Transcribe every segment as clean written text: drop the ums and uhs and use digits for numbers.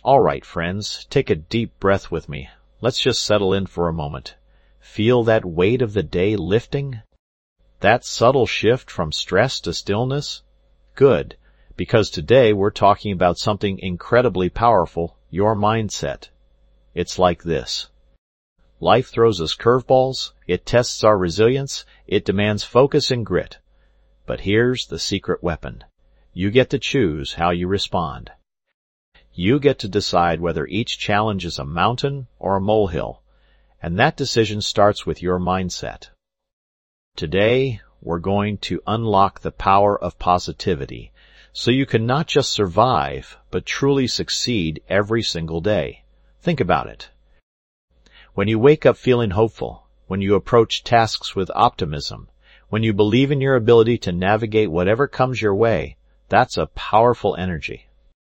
All right, friends, take a deep breath with me. Let's just settle in for a moment. Feel that weight of the day lifting? That subtle shift from stress to stillness? Good, because today we're talking about something incredibly powerful, your mindset. It's like this. Life throws us curveballs, it tests our resilience, it demands focus and grit. But here's the secret weapon. You get to choose how you respond. You get to decide whether each challenge is a mountain or a molehill, and that decision starts with your mindset. Today, we're going to unlock the power of positivity, so you can not just survive, but truly succeed every single day. Think about it. When you wake up feeling hopeful, when you approach tasks with optimism, when you believe in your ability to navigate whatever comes your way, that's a powerful energy.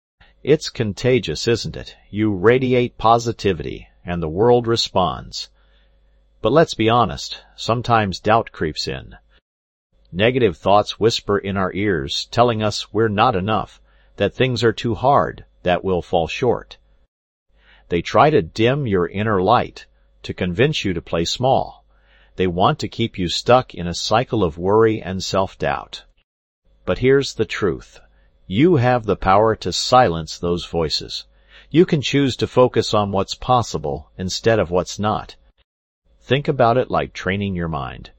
It's contagious, isn't it? You radiate positivity, and the world responds. But let's be honest, sometimes doubt creeps in. Negative thoughts whisper in our ears, telling us we're not enough, that things are too hard, that we'll fall short. They try to dim your inner light, to convince you to play small. They want to keep you stuck in a cycle of worry and self-doubt. But here's the truth. You have the power to silence those voices. You can choose to focus on what's possible instead of what's not. Think about it like training your mind.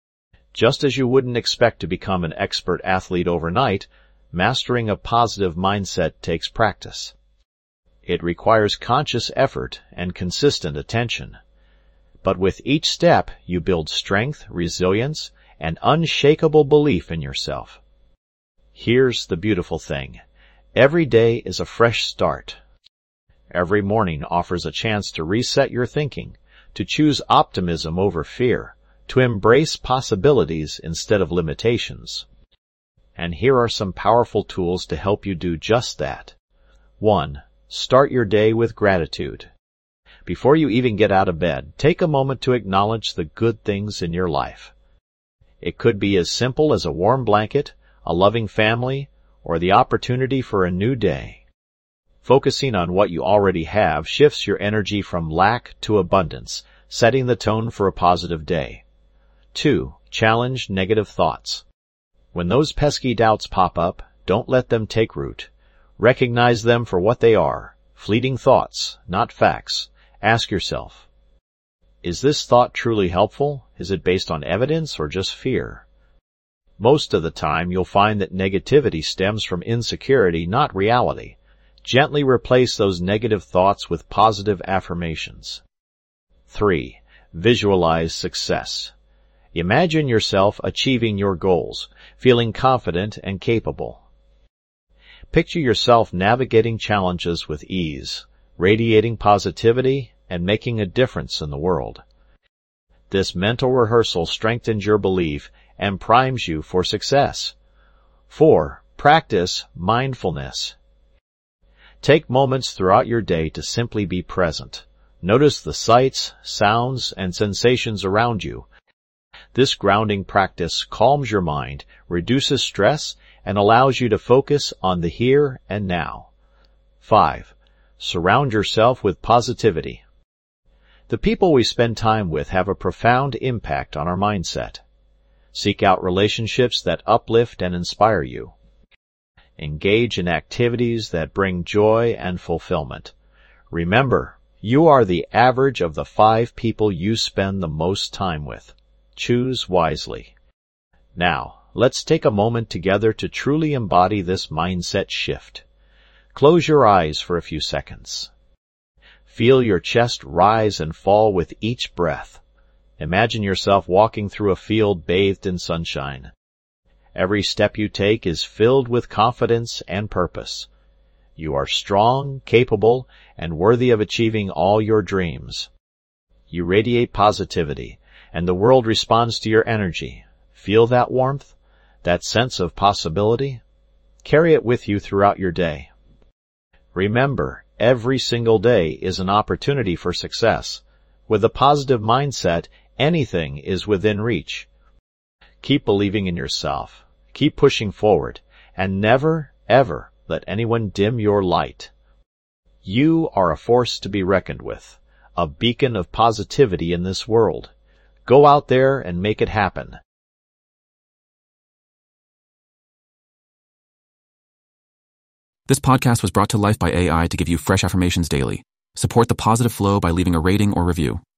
Just as you wouldn't expect to become an expert athlete overnight, mastering a positive mindset takes practice. It requires conscious effort and consistent attention. But with each step, you build strength, resilience, and unshakable belief in yourself. Here's the beautiful thing. Every day is a fresh start. Every morning offers a chance to reset your thinking, to choose optimism over fear, to embrace possibilities instead of limitations. And here are some powerful tools to help you do just that. 1. Start your day with gratitude. Before you even get out of bed, take a moment to acknowledge the good things in your life. It could be as simple as a warm blanket, a loving family, or the opportunity for a new day. Focusing on what you already have shifts your energy from lack to abundance, setting the tone for a positive day. 2. Challenge negative thoughts. When those pesky doubts pop up, don't let them take root. Recognize them for what they are, fleeting thoughts, not facts. Ask yourself, is this thought truly helpful? Is it based on evidence or just fear? Most of the time, you'll find that negativity stems from insecurity, not reality. Gently replace those negative thoughts with positive affirmations. 3. Visualize success. Imagine yourself achieving your goals, feeling confident and capable. Picture yourself navigating challenges with ease, radiating positivity, and making a difference in the world. This mental rehearsal strengthens your belief and primes you for success. 4. Practice mindfulness. Take moments throughout your day to simply be present. Notice the sights, sounds, and sensations around you. This grounding practice calms your mind, reduces stress, and allows you to focus on the here and now. 5. Surround yourself with positivity. The people we spend time with have a profound impact on our mindset. Seek out relationships that uplift and inspire you. Engage in activities that bring joy and fulfillment. Remember, you are the average of the 5 people you spend the most time with. Choose wisely. Now, let's take a moment together to truly embody this mindset shift. Close your eyes for a few seconds. Feel your chest rise and fall with each breath. Imagine yourself walking through a field bathed in sunshine. Every step you take is filled with confidence and purpose. You are strong, capable, and worthy of achieving all your dreams. You radiate positivity, and the world responds to your energy. Feel that warmth, that sense of possibility? Carry it with you throughout your day. Remember, every single day is an opportunity for success. With a positive mindset, anything is within reach. Keep believing in yourself. Keep pushing forward, and never, ever let anyone dim your light. You are a force to be reckoned with, a beacon of positivity in this world. Go out there and make it happen. This podcast was brought to life by AI to give you fresh affirmations daily. Support the positive flow by leaving a rating or review.